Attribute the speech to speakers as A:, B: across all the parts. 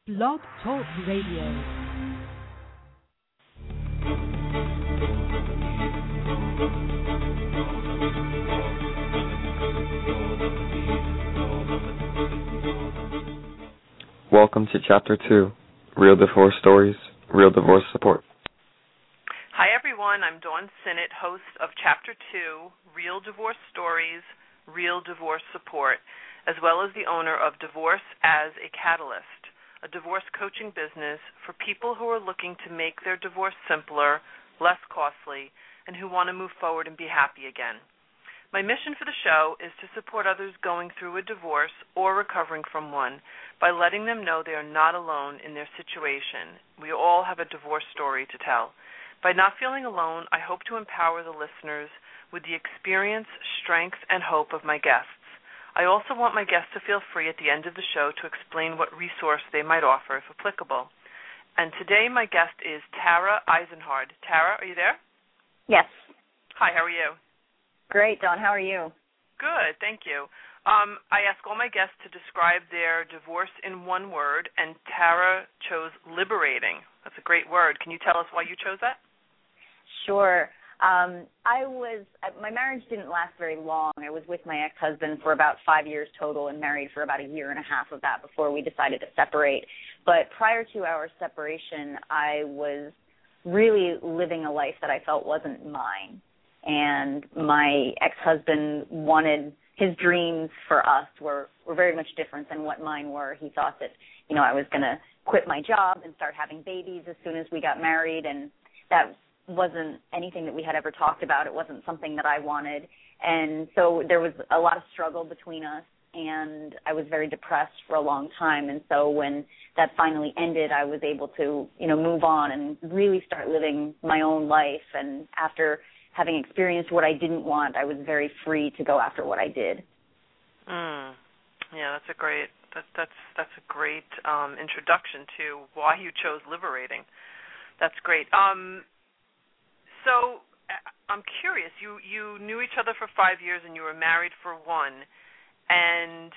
A: Blog Talk Radio.
B: Welcome to Chapter 2, Real Divorce Stories, Real Divorce Support.
C: Hi everyone, I'm Dawn Sinnott, host of Chapter 2, Real Divorce Stories, Real Divorce Support, as well as the owner of Divorce as a Catalyst, a divorce coaching business for people who are looking to make their divorce simpler, less costly, and who want to move forward and be happy again. My mission for the show is to support others going through a divorce or recovering from one by letting them know they are not alone in their situation. We all have a divorce story to tell. By not feeling alone, I hope to empower the listeners with the experience, strength, and hope of my guests. I also want my guests to feel free at the end of the show to explain what resource they might offer if applicable. And today my guest is Tara Eisenhard. Tara, are you there?
D: Yes.
C: Hi, how are you?
D: Great, Dawn. How are you?
C: Good, thank you. I ask all my guests to describe their divorce in one word, and Tara chose liberating. That's a great word. Can you tell us why you chose that?
D: Sure. My marriage didn't last very long. I was with my ex-husband for about 5 years total and married for about a year and a half of that before we decided to separate. But prior to our separation, I was really living a life that I felt wasn't mine. And my ex-husband wanted, his dreams for us were very much different than what mine were. He thought that, I was going to quit my job and start having babies as soon as we got married, and that wasn't anything that we had ever talked about. It wasn't something that I wanted. And so there was a lot of struggle between us, and I was very depressed for a long time. And so when that finally ended, I was able to, move on and really start living my own life. And after having experienced what I didn't want, I was very free to go after what I did.
C: Yeah, that's a great introduction to why you chose liberating. That's great. So I'm curious. You knew each other for 5 years and you were married for one, and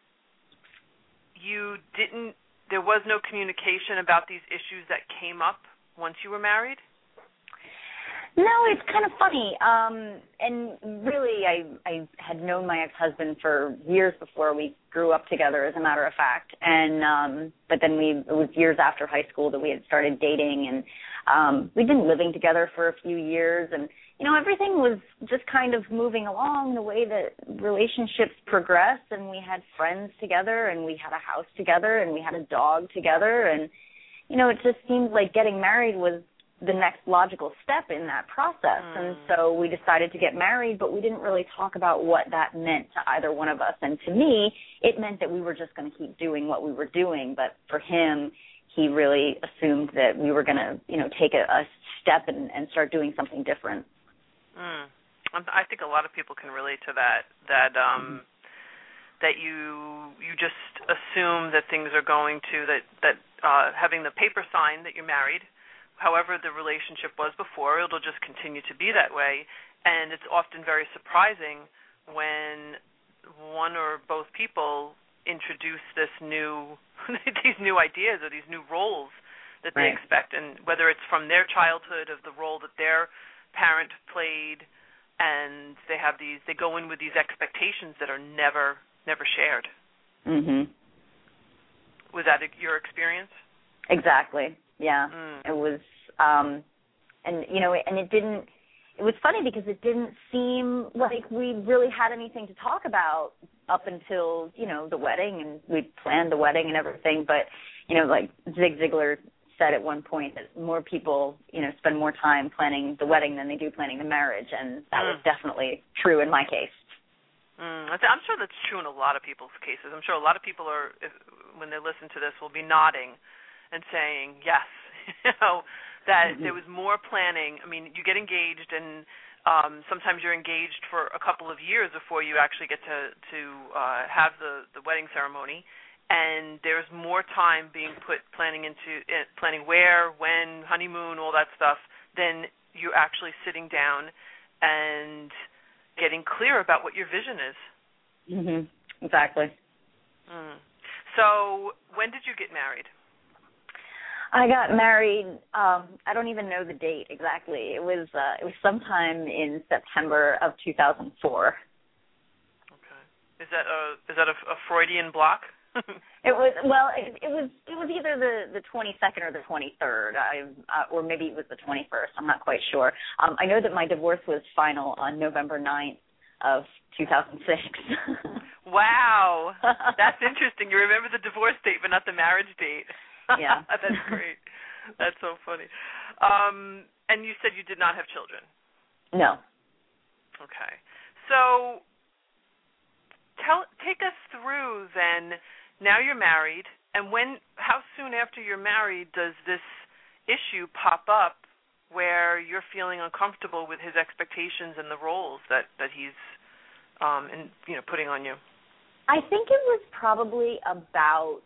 C: there was no communication about these issues that came up once you were married?
D: No, it's kind of funny. And really, I had known my ex-husband for years before we grew up together, as a matter of fact. And but then it was years after high school that we had started dating, and we'd been living together for a few years. And, everything was just kind of moving along the way that relationships progress. And we had friends together, and we had a house together, and we had a dog together. And, it just seemed like getting married was the next logical step in that process. And so we decided to get married, but we didn't really talk about what that meant to either one of us. And to me, it meant that we were just going to keep doing what we were doing. But for him, he really assumed that we were going to, take a step and start doing something different.
C: I think a lot of people can relate to that you just assume that things are going to, that having the paper sign that you're married, however the relationship was before, it'll just continue to be that way. And it's often very surprising when one or both people introduce these new ideas or these new roles that they expect, and whether it's from their childhood of the role that their parent played, and they go in with these expectations that are never shared. Mm-hmm. Was that your experience?
D: Exactly. Yeah, It was, and it was funny because it didn't seem like we really had anything to talk about up until, the wedding, and we planned the wedding and everything. But, like Zig Ziglar said at one point that more people, spend more time planning the wedding than they do planning the marriage, and that was definitely true in my case.
C: I'm sure that's true in a lot of people's cases. I'm sure a lot of people when they listen to this, will be nodding and saying, yes, that there was more planning. I mean, you get engaged, and sometimes you're engaged for a couple of years before you actually get to have the wedding ceremony, and there's more time being planning where, when, honeymoon, all that stuff, than you actually sitting down and getting clear about what your vision is.
D: Exactly.
C: So when did you get married?
D: I got married. I don't even know the date exactly. It was sometime in September of 2004.
C: Okay. Is that a Freudian block?
D: It was either the 22nd or the 23rd, or maybe it was the 21st. I'm not quite sure. I know that my divorce was final on November 9th of 2006.
C: Wow, that's interesting. You remember the divorce date, but not the marriage date.
D: Yeah.
C: That's great. That's so funny. And you said you did not have children?
D: No.
C: Okay. So take us through then, now you're married, and how soon after you're married does this issue pop up where you're feeling uncomfortable with his expectations and the roles that he's putting on you?
D: I think it was probably about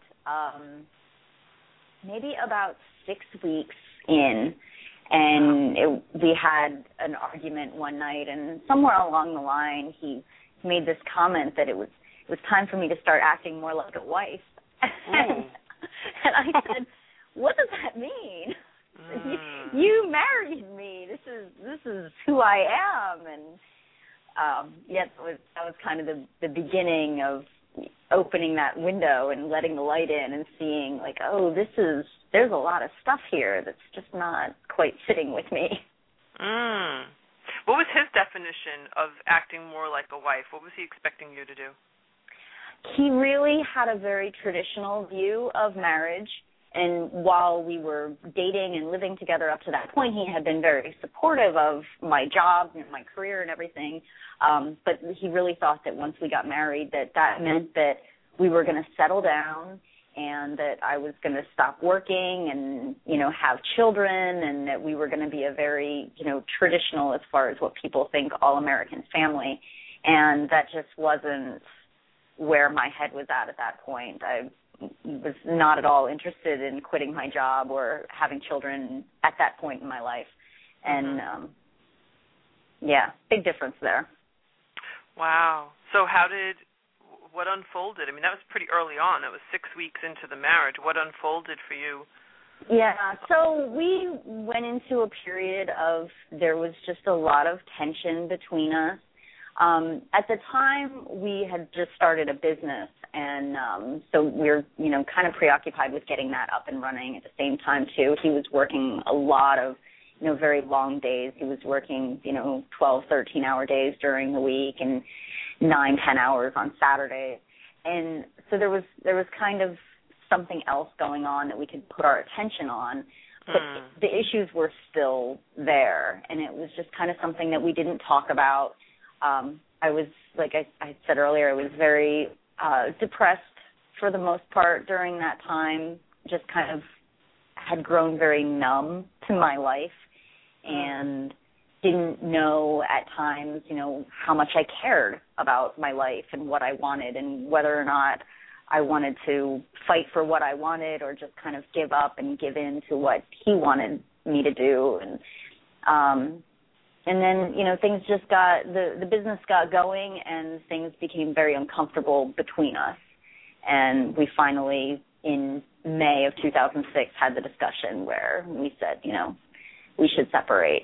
D: maybe about 6 weeks in, and we had an argument one night, and somewhere along the line he made this comment that it was time for me to start acting more like a wife. And I said, "What does that mean? You married me. This is who I am." And that was kind of the beginning of opening that window and letting the light in and seeing, like, oh, there's a lot of stuff here that's just not quite sitting with me.
C: What was his definition of acting more like a wife? What was he expecting you to do?
D: He really had a very traditional view of marriage, and while we were dating and living together up to that point, he had been very supportive of my job and my career and everything, but he really thought that once we got married that meant that we were going to settle down and that I was going to stop working and, have children, and that we were going to be a very, traditional as far as what people think all-American family, and that just wasn't where my head was at that point. I was not at all interested in quitting my job or having children at that point in my life. And, big difference there.
C: Wow. So what unfolded? I mean, that was pretty early on. It was 6 weeks into the marriage. What unfolded for you?
D: Yeah, so we went into a period of, there was just a lot of tension between us. At the time, we had just started a business, and so we were, kind of preoccupied with getting that up and running at the same time, too. He was working a lot of, very long days. He was working, 12, 13-hour days during the week and 9, 10 hours on Saturdays. And so there was kind of something else going on that we could put our attention on, but the issues were still there, and it was just kind of something that we didn't talk about. I was, like I said earlier, I was very depressed for the most part during that time, just kind of had grown very numb to my life and didn't know at times, how much I cared about my life and what I wanted and whether or not I wanted to fight for what I wanted or just kind of give up and give in to what he wanted me to do. And then, things just the business got going and things became very uncomfortable between us. And we finally, in May of 2006, had the discussion where we said, we should separate.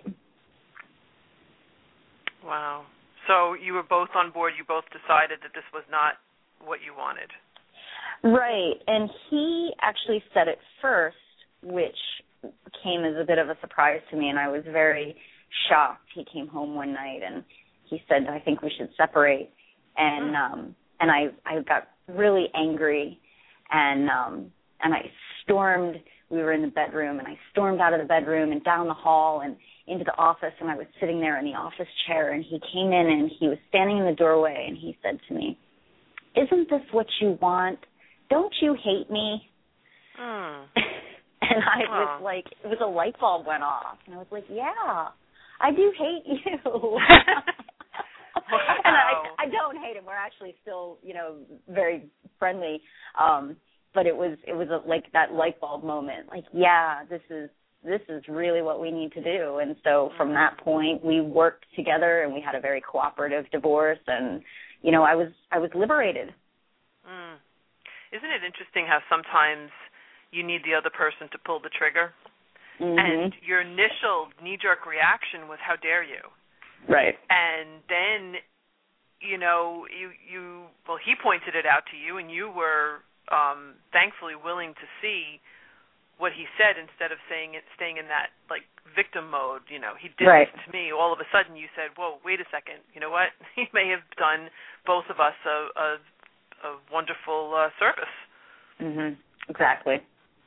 C: Wow. So you were both on board. You both decided that this was not what you wanted.
D: Right. And he actually said it first, which came as a bit of a surprise to me, and I was very shocked. He came home one night and he said, I think we should separate. And I got really angry and I stormed. We were in the bedroom, and I stormed out of the bedroom and down the hall and into the office, and I was sitting there in the office chair, and he came in and he was standing in the doorway, and he said to me, "Isn't this what you want? Don't you hate me?" And I was like, it was a light bulb went off, and I was like, yeah, I do hate you.
C: Wow.
D: And I don't hate him. We're actually still, very friendly. But it was like that light bulb moment. Like, yeah, this is really what we need to do. And so from that point, we worked together, and we had a very cooperative divorce. And I was liberated.
C: Isn't it interesting how sometimes you need the other person to pull the trigger.
D: Mm-hmm.
C: And your initial knee-jerk reaction was, how dare you?
D: Right.
C: And then, you know, well, he pointed it out to you, and you were thankfully willing to see what he said instead of staying in that, like, victim mode. You know, he did
D: right.
C: this to me. All of a sudden you said, whoa, wait a second. You know what? He may have done both of us a wonderful service.
D: Mm-hmm. Exactly.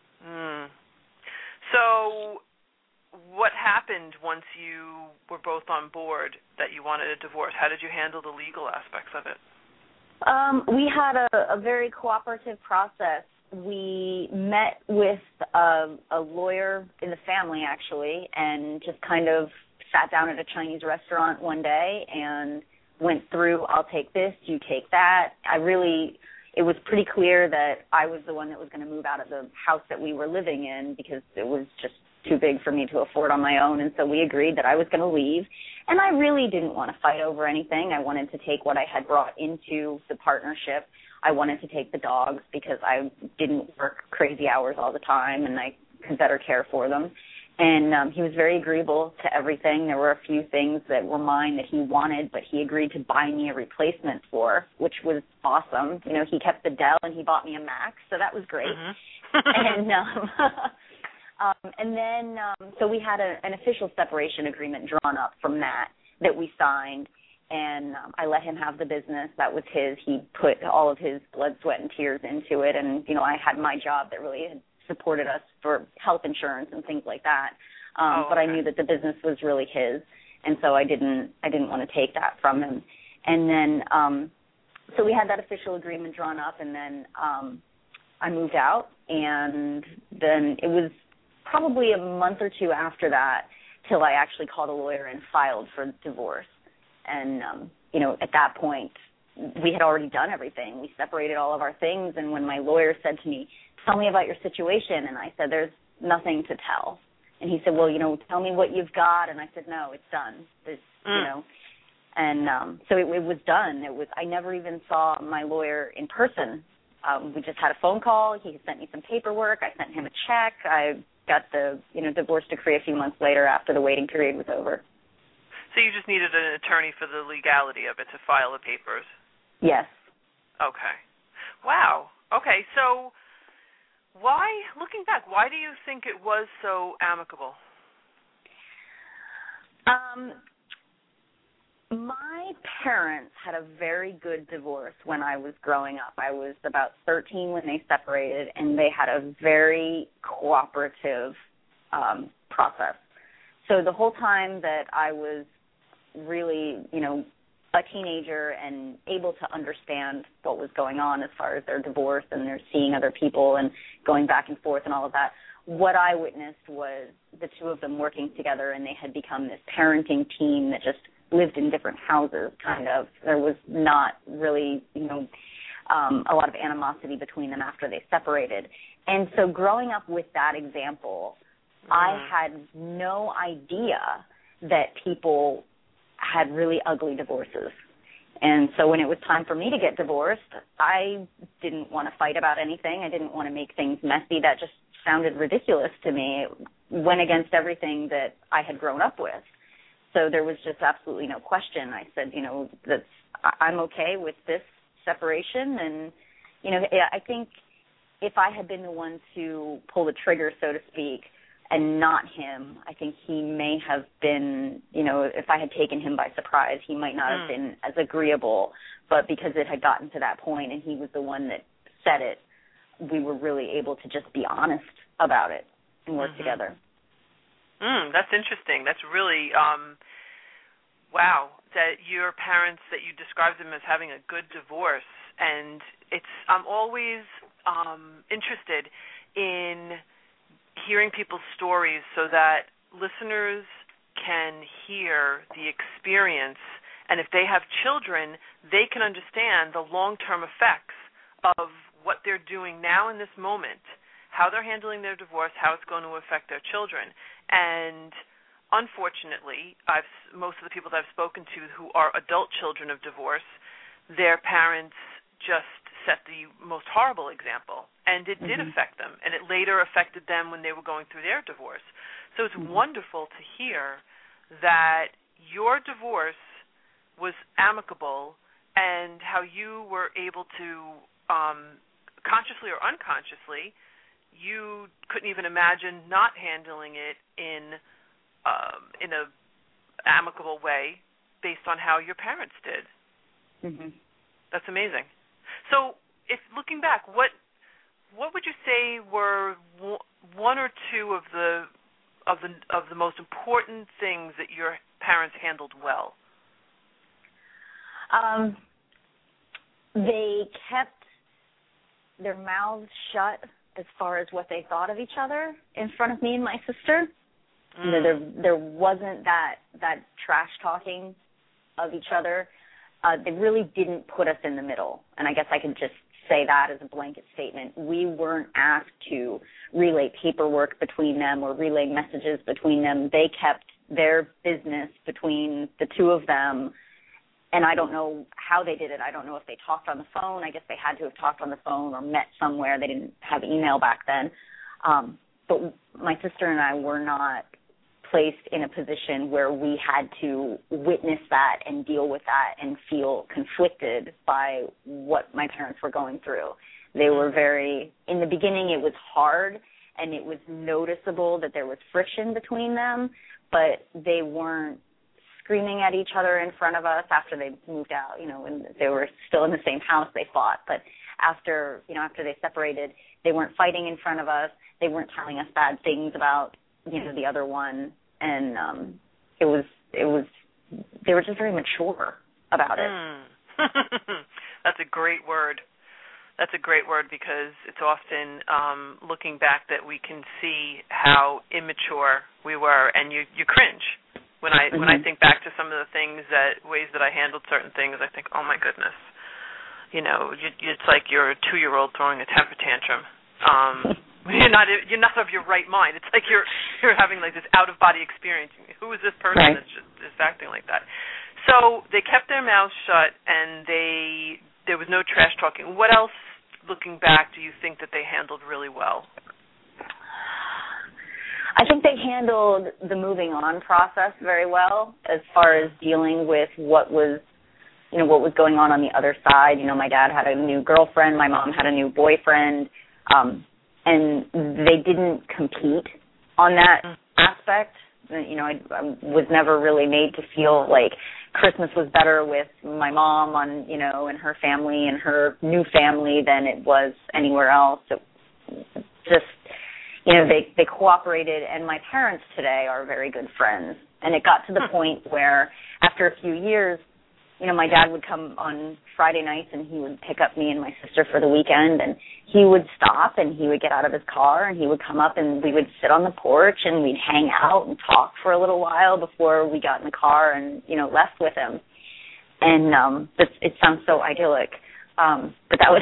C: So what happened once you were both on board that you wanted a divorce? How did you handle the legal aspects of it?
D: We had a very cooperative process. We met with a lawyer in the family, actually, and just kind of sat down at a Chinese restaurant one day and went through, I'll take this, you take that. It was pretty clear that I was the one that was going to move out of the house that we were living in because it was just too big for me to afford on my own, and so we agreed that I was going to leave. And I really didn't want to fight over anything. I wanted to take what I had brought into the partnership. I wanted to take the dogs because I didn't work crazy hours all the time, and I could better care for them. And he was very agreeable to everything. There were a few things that were mine that he wanted, but he agreed to buy me a replacement for, which was awesome. You know, he kept the Dell and he bought me a Mac, so that was great.
C: Mm-hmm.
D: And then so we had an official separation agreement drawn up from that we signed, and I let him have the business. That was his. He put all of his blood, sweat, and tears into it, and, you know, I had my job that really had supported us for health insurance and things like that. But I knew that the business was really his, and so I didn't want to take that from him. And then so we had that official agreement drawn up, and then I moved out, and then it was probably a month or two after that till I actually called a lawyer and filed for divorce. And, you know, at that point, we had already done everything. We separated all of our things, and when my lawyer said to me, tell me about your situation, and I said, there's nothing to tell. And he said, well, you know, tell me what you've got. And I said, no, it's done. There's, you know. And so it was done. I never even saw my lawyer in person. We just had a phone call. He sent me some paperwork. I sent him a check. I got the, you know, divorce decree a few months later after the waiting period was over.
C: So you just needed an attorney for the legality of it to file the papers?
D: Yes.
C: Okay. Wow. Okay, so why, looking back, why do you think it was so amicable?
D: My parents had a very good divorce when I was growing up. I was about 13 when they separated, and they had a very cooperative process. So the whole time that I was really, you know, a teenager and able to understand what was going on as far as their divorce and their seeing other people and going back and forth and all of that, what I witnessed was the two of them working together, and they had become this parenting team that just lived in different houses, kind of. There was not really, you know, a lot of animosity between them after they separated. And so growing up with that example, I had no idea that people had really ugly divorces. And so when it was time for me to get divorced, I didn't want to fight about anything. I didn't want to make things messy. That just sounded ridiculous to me. It went against everything that I had grown up with. So there was just absolutely no question. I said, you know, I'm okay with this separation. And, you know, I think if I had been the one to pull the trigger, so to speak, and not him, I think he may have been, you know, if I had taken him by surprise, he might not have been as agreeable. But because it had gotten to that point and he was the one that said it, we were really able to just be honest about it and work together.
C: That's interesting. That's really, wow, that your parents, that you described them as having a good divorce. And I'm always interested in hearing people's stories so that listeners can hear the experience, and if they have children, they can understand the long-term effects of what they're doing now in this moment, how they're handling their divorce, how it's going to affect their children. And unfortunately, most of the people that I've spoken to who are adult children of divorce, their parents just set the most horrible example, and it did affect them, and it later affected them when they were going through their divorce. So it's wonderful to hear that your divorce was amicable and how you were able to, consciously or unconsciously, you couldn't even imagine not handling it in a amicable way based on how your parents did. That's amazing. So, if looking back, what would you say were one or two of the most important things that your parents handled well?
D: They kept their mouths shut as far as what they thought of each other in front of me and my sister. You know, there wasn't that trash talking of each other. They really didn't put us in the middle, and I guess I could just say that as a blanket statement. We weren't asked to relay paperwork between them or relay messages between them. They kept their business between the two of them, and I don't know how they did it. I don't know if they talked on the phone. I guess they had to have talked on the phone or met somewhere. They didn't have email back then. But my sister and I were not placed in a position where we had to witness that and deal with that and feel conflicted by what my parents were going through. They were in the beginning it was hard and it was noticeable that there was friction between them, but they weren't screaming at each other in front of us after they moved out, when they were still in the same house. They fought, but after they separated, they weren't fighting in front of us. They weren't telling us bad things about the other one, and they were just very mature about it.
C: That's a great word. That's a great word because it's often looking back that we can see how immature we were, and you cringe when I think back to some of the ways that I handled certain things. I think, oh my goodness, it's like you're a 2-year-old throwing a temper tantrum. You're not of your right mind. It's like you're having like this out of body experience. Who is this person that's just acting like that? So they kept their mouths shut, and there was no trash talking. What else, looking back, do you think that they handled really well?
D: I think they handled the moving on process very well as far as dealing with what was going on the other side. My dad had a new girlfriend. My mom had a new boyfriend. And they didn't compete on that aspect. I was never really made to feel like Christmas was better with my mom and her family and her new family than it was anywhere else. It just, they cooperated, and my parents today are very good friends. And it got to the point where after a few years, my dad would come on Friday nights and he would pick up me and my sister for the weekend, and he would stop and he would get out of his car and he would come up and we would sit on the porch and we'd hang out and talk for a little while before we got in the car and, left with him. And it sounds so idyllic, but that was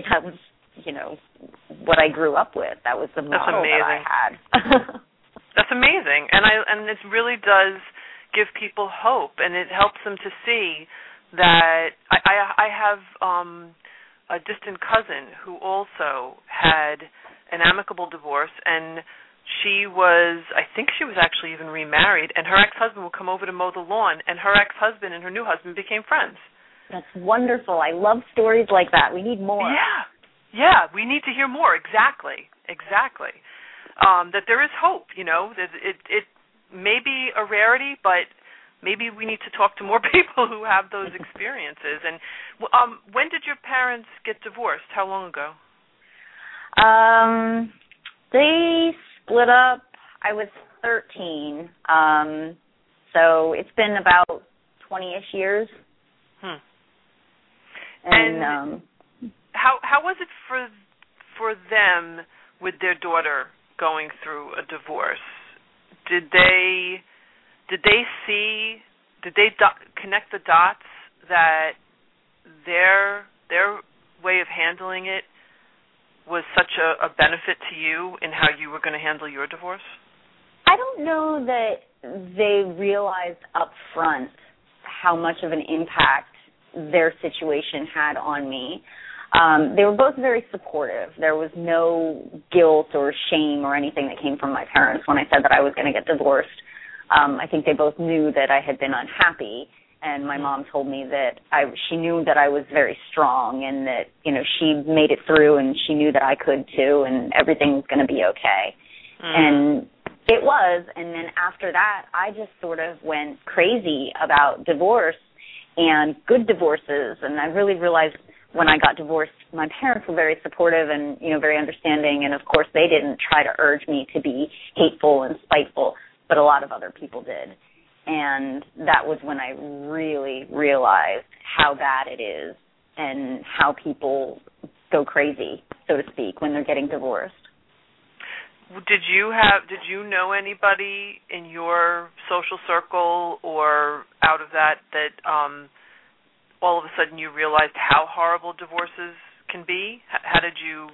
D: what I grew up with. That was the model that I had.
C: That's amazing. And it really does give people hope, and it helps them to see that I have a distant cousin who also had an amicable divorce, and I think she was actually even remarried, and her ex-husband would come over to mow the lawn, and her ex-husband and her new husband became friends.
D: That's wonderful. I love stories like that. We need more.
C: Yeah, we need to hear more. Exactly. That there is hope, that it may be a rarity, but maybe we need to talk to more people who have those experiences. And when did your parents get divorced? How long ago?
D: They split up. I was 13. So it's been about 20-ish years.
C: And how was it for them with their daughter going through a divorce? Did they connect the dots that their way of handling it was such a benefit to you in how you were going to handle your divorce?
D: I don't know that they realized up front how much of an impact their situation had on me. They were both very supportive. There was no guilt or shame or anything that came from my parents when I said that I was going to get divorced. I think they both knew that I had been unhappy, and my mom told me that she knew that I was very strong and that, she made it through and she knew that I could too and everything was going to be okay. And it was, and then after that, I just sort of went crazy about divorce and good divorces, and I really realized when I got divorced, my parents were very supportive and, very understanding, and of course they didn't try to urge me to be hateful and spiteful, but a lot of other people did. And that was when I really realized how bad it is and how people go crazy, so to speak, when they're getting divorced.
C: Did you know anybody in your social circle or out of that all of a sudden you realized how horrible divorces can be? How did you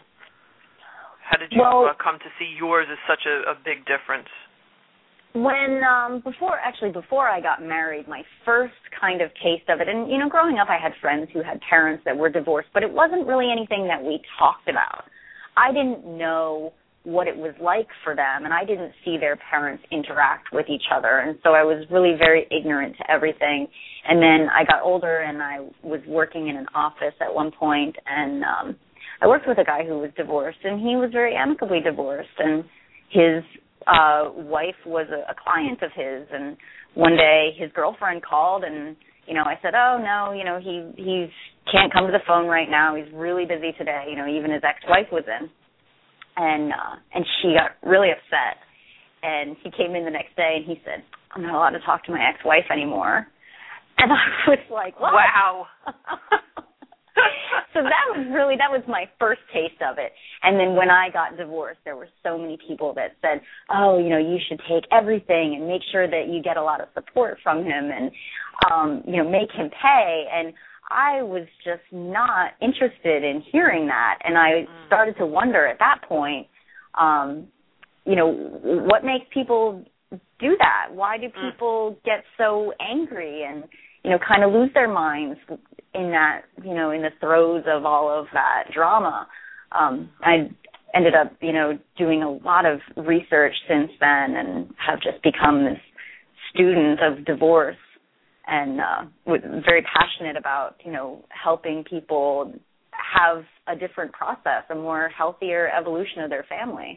C: come to see yours as such a big difference?
D: When before I got married, my first kind of taste of it, and growing up I had friends who had parents that were divorced, but it wasn't really anything that we talked about. I didn't know what it was like for them, and I didn't see their parents interact with each other, and so I was really very ignorant to everything. And then I got older, and I was working in an office at one point, and I worked with a guy who was divorced, and he was very amicably divorced, and his wife was a client of his, and one day his girlfriend called, and I said, oh no, he can't come to the phone right now, he's really busy today, even his ex-wife was in. And she got really upset, and he came in the next day and he said, I'm not allowed to talk to my ex-wife anymore. And I was like, what?
C: Wow.
D: So that was my first taste of it. And then when I got divorced, there were so many people that said, oh, you should take everything and make sure that you get a lot of support from him and, make him pay. And I was just not interested in hearing that, and I started to wonder at that point, what makes people do that? Why do people get so angry and, kind of lose their minds in that, in the throes of all of that drama? I ended up, doing a lot of research since then and have just become this student of divorce. And was very passionate about, helping people have a different process, a more healthier evolution of their family.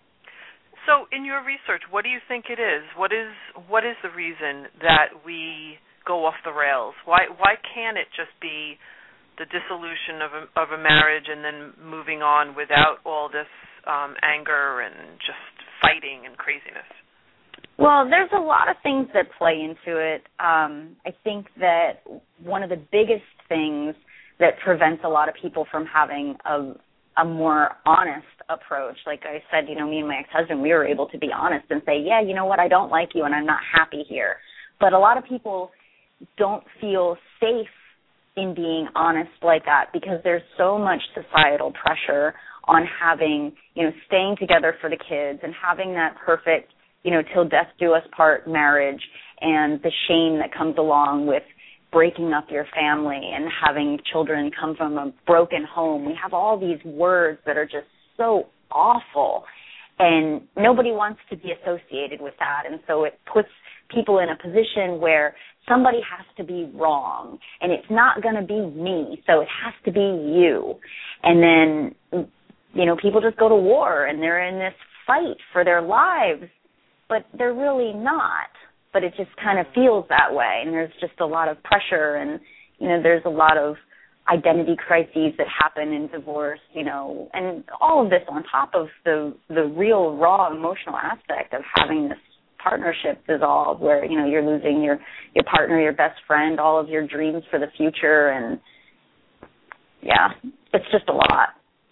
C: So in your research, what do you think it is? What is the reason that we go off the rails? Why can't it just be the dissolution of a marriage and then moving on without all this anger and just fighting and craziness?
D: Well, there's a lot of things that play into it. I think that one of the biggest things that prevents a lot of people from having a more honest approach, like I said, me and my ex-husband, we were able to be honest and say, yeah, you know what, I don't like you and I'm not happy here. But a lot of people don't feel safe in being honest like that because there's so much societal pressure on having, staying together for the kids and having that perfect till death do us part marriage and the shame that comes along with breaking up your family and having children come from a broken home. We have all these words that are just so awful, and nobody wants to be associated with that. And so it puts people in a position where somebody has to be wrong, and it's not going to be me, so it has to be you. And then, people just go to war, and they're in this fight for their lives, but they're really not. But it just kind of feels that way, and there's just a lot of pressure, and, there's a lot of identity crises that happen in divorce, and all of this on top of the real raw emotional aspect of having this partnership dissolve where, you're losing your partner, your best friend, all of your dreams for the future, and, yeah, it's just a lot.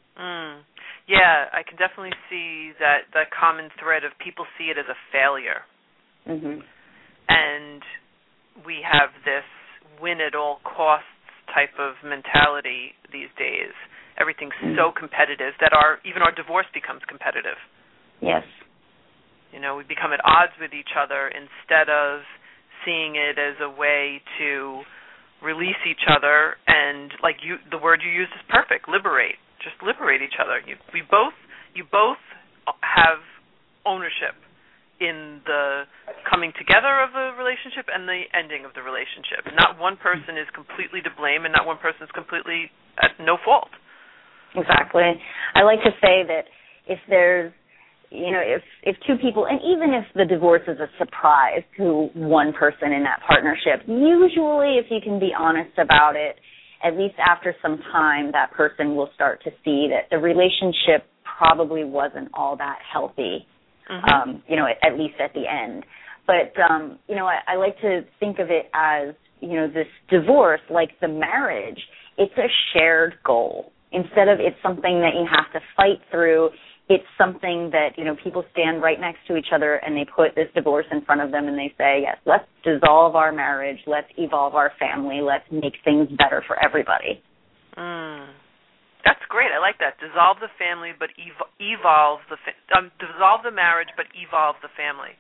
C: Yeah, I can definitely see that the common thread of people see it as a failure.
D: Mm-hmm.
C: And we have this win-at-all-costs type of mentality these days. Everything's so competitive that even our divorce becomes competitive.
D: Yes.
C: We become at odds with each other instead of seeing it as a way to release each other, and the word you used is perfect, liberate. Just liberate each other. You both have ownership in the coming together of a relationship and the ending of the relationship. Not one person is completely to blame, and not one person is completely at no fault.
D: Exactly. I like to say that if there's, if two people, and even if the divorce is a surprise to one person in that partnership, usually if you can be honest about it, at least after some time, that person will start to see that the relationship probably wasn't all that healthy, at least at the end. But, I like to think of it as, this divorce, like the marriage, it's a shared goal. Instead of it's something that you have to fight through, it's something that, people stand right next to each other and they put this divorce in front of them and they say, yes, let's dissolve our marriage, let's evolve our family, let's make things better for everybody.
C: That's great. I like that. Dissolve the family, but evolve dissolve the marriage, but evolve the family.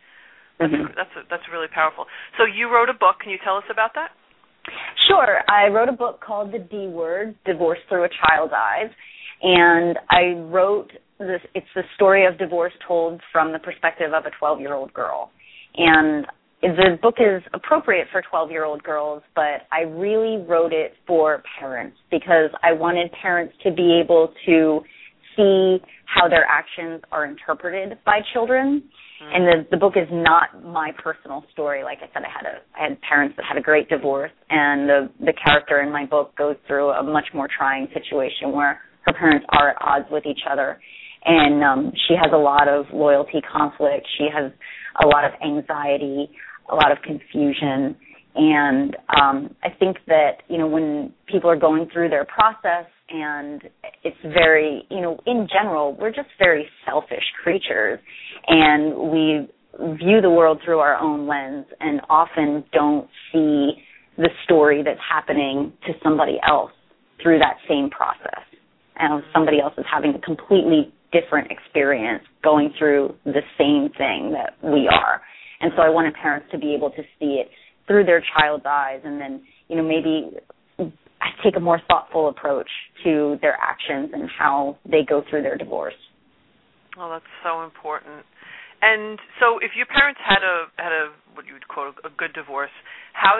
C: That's really powerful. So you wrote a book. Can you tell us about that?
D: Sure. I wrote a book called The D Word, Divorce Through a Child's Eyes, and I wrote this. It's the story of divorce told from the perspective of a 12-year-old girl. And the book is appropriate for 12-year-old girls, but I really wrote it for parents because I wanted parents to be able to see how their actions are interpreted by children. And the book is not my personal story. Like I said, I had parents that had a great divorce, and the character in my book goes through a much more trying situation where her parents are at odds with each other. And she has a lot of loyalty conflict. She has a lot of anxiety, a lot of confusion. And I think that, when people are going through their process, and it's very, in general, we're just very selfish creatures. And we view the world through our own lens and often don't see the story that's happening to somebody else through that same process. And somebody else is having a completely different experience going through the same thing that we are. And so I wanted parents to be able to see it through their child's eyes and then, maybe take a more thoughtful approach to their actions and how they go through their divorce.
C: Well, that's so important. And so if your parents had a what you would quote a good divorce, how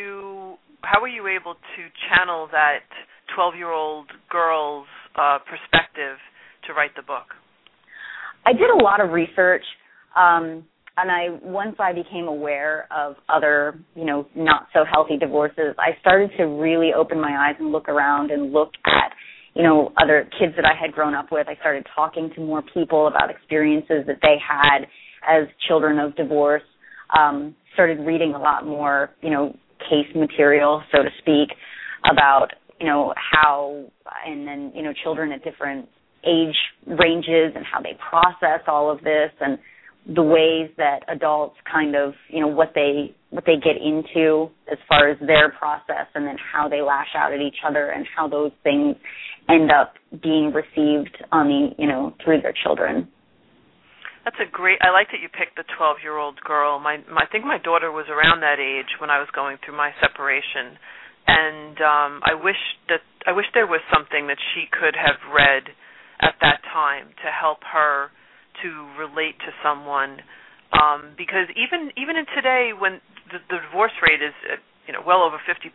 C: were you able to channel that 12-year-old girl's perspective to write the book?
D: I did a lot of research, and once I became aware of other, not so healthy divorces, I started to really open my eyes and look around and look at, other kids that I had grown up with. I started talking to more people about experiences that they had as children of divorce, started reading a lot more, case material, so to speak, about, how, and then, children at different age ranges and how they process all of this and the ways that adults kind of, what they get into as far as their process and then how they lash out at each other and how those things end up being received on the, through their children.
C: That's I like that you picked the 12-year-old girl. I think my daughter was around that age when I was going through my separation. And I wish there was something that she could have read at that time to help her to relate to someone, because even in today, when the divorce rate is well over 50%,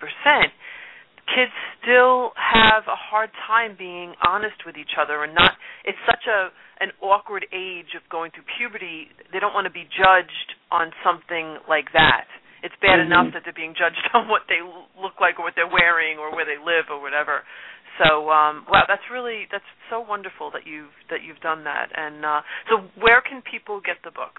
C: kids still have a hard time being honest with each other, and not. It's such an awkward age of going through puberty. They don't want to be judged on something like that. It's bad enough that they're being judged on what they look like or what they're wearing or where they live or whatever. So, wow, that's so wonderful that you've done that. And so, where can people get the book?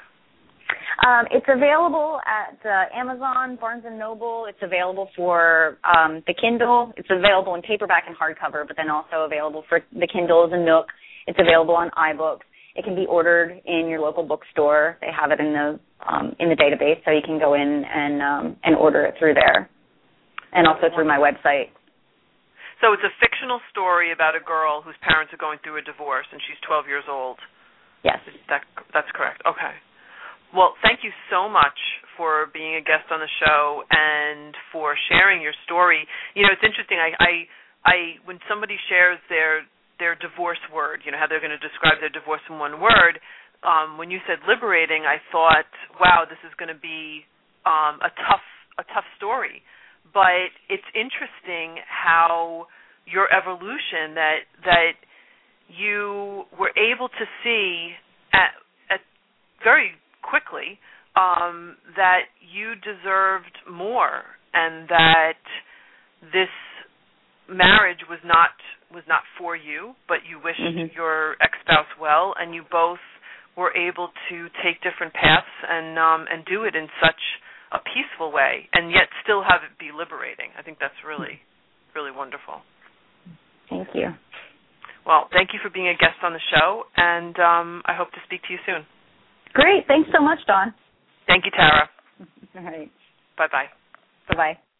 D: It's available at Amazon, Barnes & Noble. It's available for the Kindle. It's available in paperback and hardcover, but then also available for the Kindles and Nook. It's available on iBooks. It can be ordered in your local bookstore. They have it in the database, so you can go in and order it through there, and also through my website.
C: So it's a fictional story about a girl whose parents are going through a divorce, and she's 12 years old.
D: Yes.
C: That's correct. Okay. Well, thank you so much for being a guest on the show and for sharing your story. It's interesting. I when somebody shares their divorce word, how they're going to describe their divorce in one word, when you said liberating, I thought, wow, this is going to be a tough story. But it's interesting how your evolution that you were able to see at very quickly that you deserved more, and that this marriage was not for you, but you wished your ex-spouse well, and you both were able to take different paths and do it in such a peaceful way, and yet still have it be liberating. I think that's really, really wonderful.
D: Thank you.
C: Well, thank you for being a guest on the show, and I hope to speak to you soon.
D: Great. Thanks so much, Dawn.
C: Thank you, Tara.
D: All right.
C: Bye-bye.
D: Bye-bye.